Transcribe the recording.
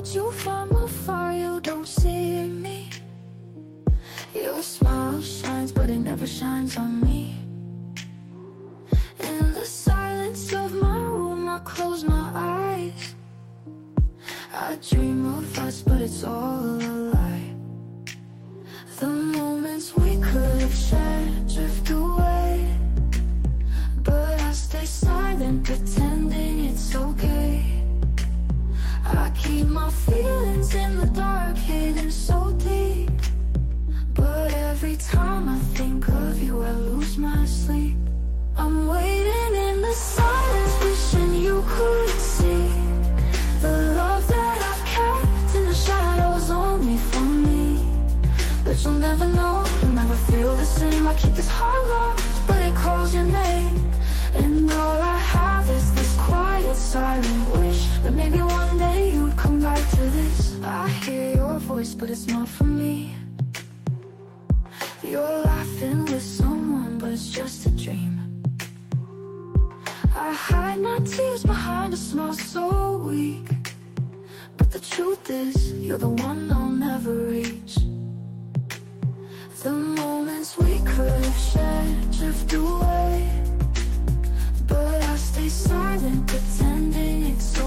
watch you from afar, you don't see me. Your smile shines, but it never shines on me. In the silence of my room, I close my eyes. I dream of us, but it's all a lie. The moments we could have shared drift away, but I stay silent, pretending it's okay. I keep my feelings in the dark, hidden so deep. But every time I think of you, I lose my sleep. I'm waiting in the silence, wishing you could see the love that I've kept in the shadows only for me. But you'll never know, you'll never feel the same. I keep this heart locked, but it calls your name. And all I have is this quiet, silent wish that maybe one day you'd come back to this. I hear your voice, but it's not from me. You're laughing with someone, but it's just a dream. I hide my tears behind a smile so weak, but the truth is, you're the one I'll never reach. The moments we could have shared drift away, but I stay silent, pretending it's